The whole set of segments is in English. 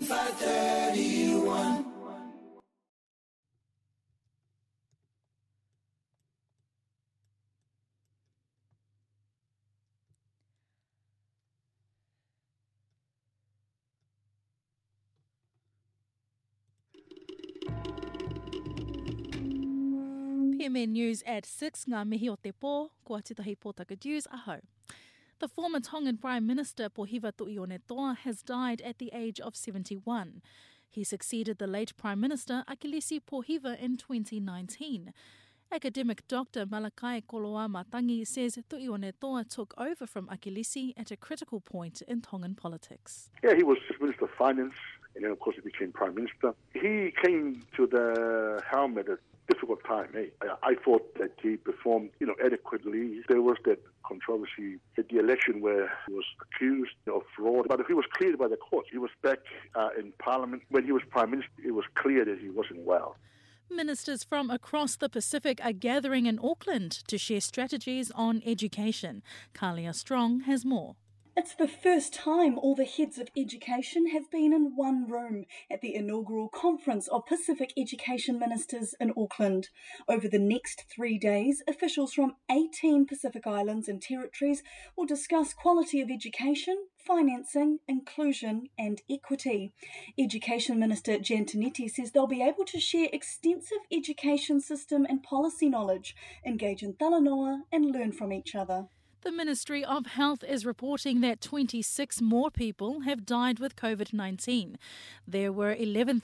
531. PMN News at 6, ngā mihi o te pō, kua titahi pōtaka news, aho. The former Tongan Prime Minister Pohiva Tu'ione-Toa has died at the age of 71. He succeeded the late Prime Minister Akilisi Pohiva in 2019. Academic Dr. Malakai Koloa-Matangi says Tu'ione-Toa took over from Akilisi at a critical point in Tongan politics. Yeah, he was Minister of Finance, and then of course he became Prime Minister. He came to the helm at a difficult time. I thought that he performed, adequately. There was that controversy at the election where he was accused of fraud, but he was cleared by the court. He was back in Parliament. When he was Prime Minister, it was clear that he wasn't well. Ministers from across the Pacific are gathering in Auckland to share strategies on education. Kalia Strong has more. It's the first time all the heads of education have been in one room at the inaugural Conference of Pacific Education Ministers in Auckland. Over the next 3 days, officials from 18 Pacific Islands and territories will discuss quality of education, financing, inclusion and equity. Education Minister Jan Tinetti says they'll be able to share extensive education system and policy knowledge, engage in talanoa and learn from each other. The Ministry of Health is reporting that 26 more people have died with COVID-19. There were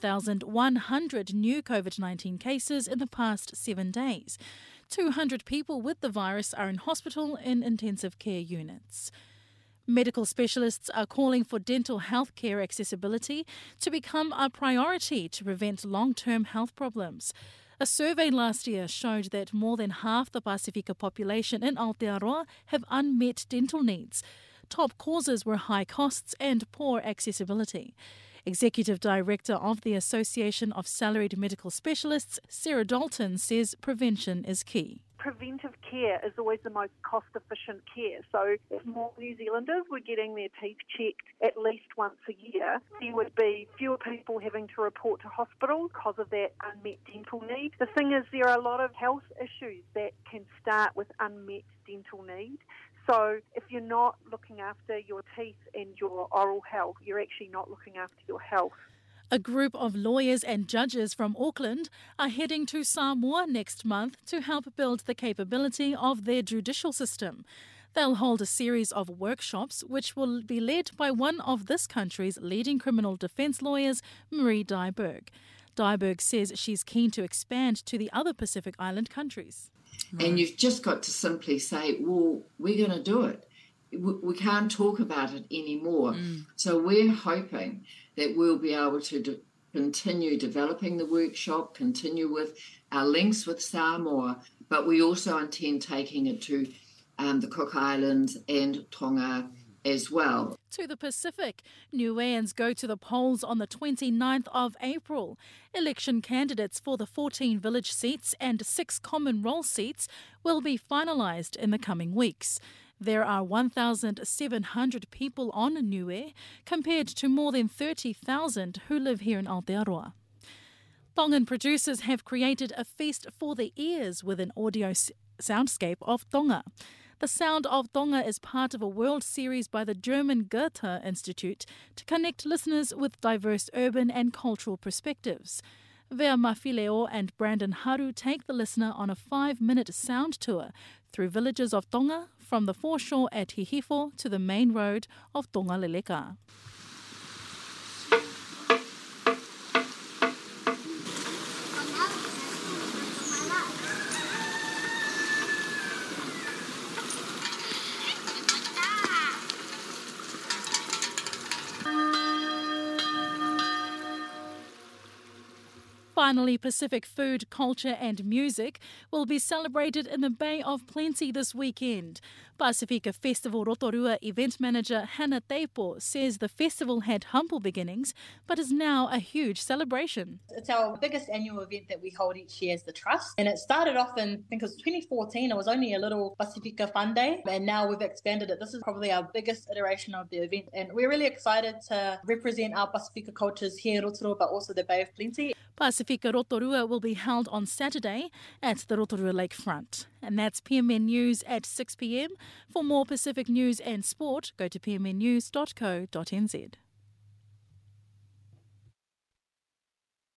11,100 new COVID-19 cases in the past 7 days. 200 people with the virus are in hospital in intensive care units. Medical specialists are calling for dental health care accessibility to become a priority to prevent long-term health problems. A survey last year showed that more than half the Pasifika population in Aotearoa have unmet dental needs. Top causes were high costs and poor accessibility. Executive Director of the Association of Salaried Medical Specialists, Sarah Dalton, says prevention is key. Preventive care is always the most cost-efficient care. So if more New Zealanders were getting their teeth checked at least once a year, there would be fewer people having to report to hospital because of that unmet dental need. The thing is, there are a lot of health issues that can start with unmet dental need. So if you're not looking after your teeth and your oral health, you're actually not looking after your health. A group of lawyers and judges from Auckland are heading to Samoa next month to help build the capability of their judicial system. They'll hold a series of workshops which will be led by one of this country's leading criminal defence lawyers, Marie Dyberg. Dyberg says she's keen to expand to the other Pacific Island countries. And you've just got to simply say, well, we're going to do it. We can't talk about it anymore. So we're hoping that we'll be able to continue developing the workshop, continue with our links with Samoa, but we also intend taking it to the Cook Islands and Tonga as well. To the Pacific, Niueans go to the polls on the 29th of April. Election candidates for the 14 village seats and 6 common role seats will be finalised in the coming weeks. There are 1,700 people on Niue, compared to more than 30,000 who live here in Aotearoa. Tongan producers have created a feast for the ears with an audio soundscape of Tonga. The Sound of Tonga is part of a world series by the German Goethe Institute to connect listeners with diverse urban and cultural perspectives. Vea Mafileo and Brandon Haru take the listener on a 5-minute sound tour through villages of Tonga, from the foreshore at Hihifo to the main road of Tonga Leleka. Finally, Pacific food, culture and music will be celebrated in the Bay of Plenty this weekend. Pasifika Festival Rotorua event manager Hannah Teipo says the festival had humble beginnings but is now a huge celebration. It's our biggest annual event that we hold each year as the Trust. And it started off in, I think it was 2014. It was only a little Pasifika Fun Day. And now we've expanded it. This is probably our biggest iteration of the event. And we're really excited to represent our Pasifika cultures here in Rotorua, but also the Bay of Plenty. Pasifika Rotorua will be held on Saturday at the Rotorua Lakefront. And that's PMN News at 6 p.m. For more Pacific news and sport, go to pmnnews.co.nz.